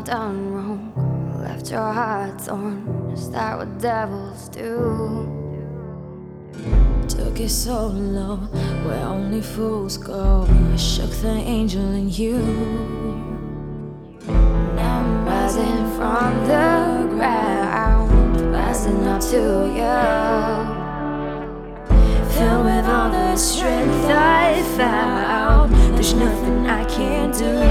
I done wrong? Left your heart torn? Is that what devils do? Took it so low, where only fools go. I shook the angel in you. Now I'm rising from the ground, rising up to you. Filled with all the strength I found, there's nothing I can't do.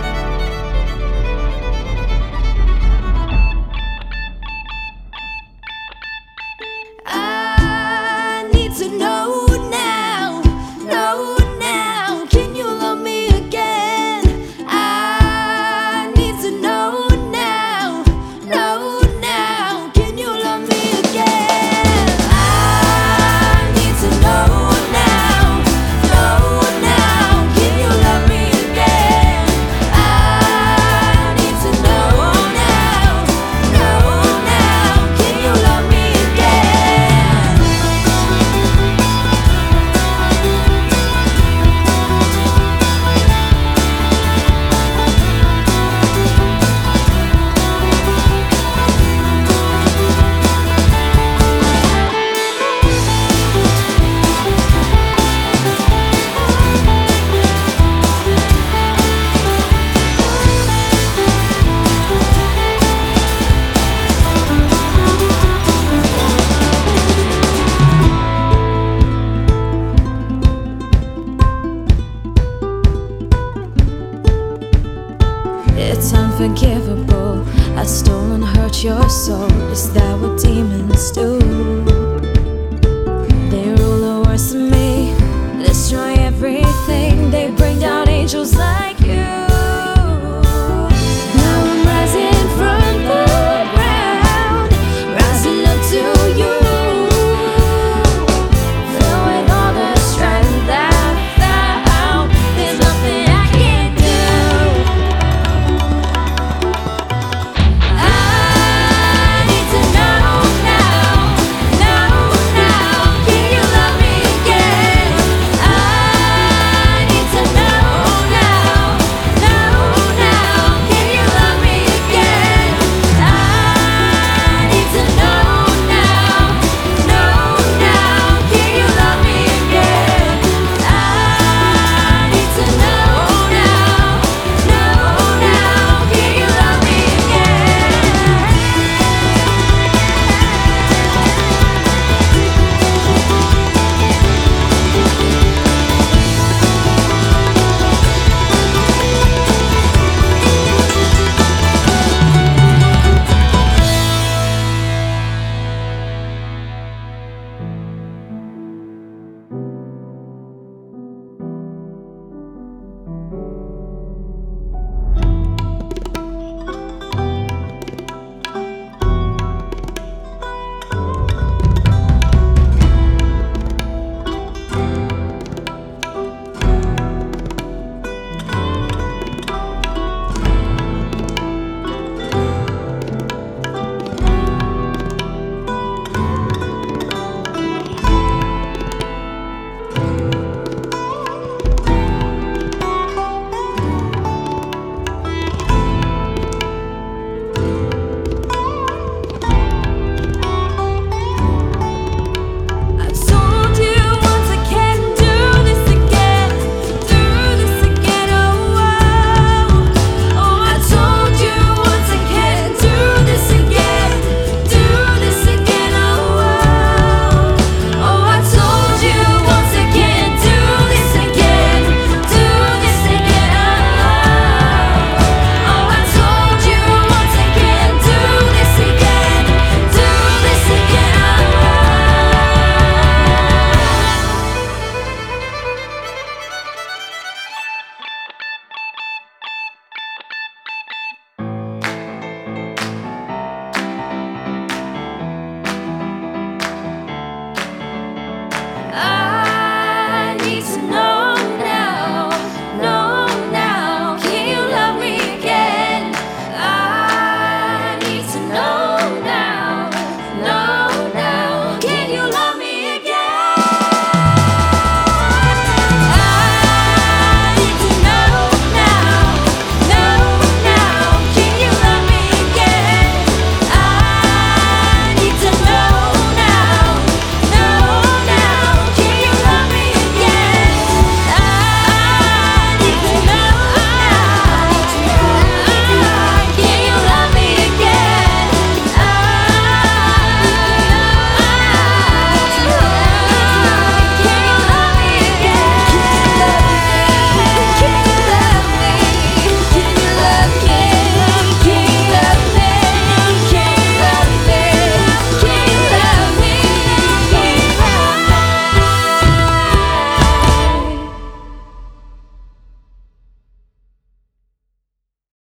To know now, can you love me again? I need to know now, can you love me again? I need to know now, can you love me again? I need to know now, can you love me again? It's unforgivable. I stole and hurt your soul. Is that what demons do?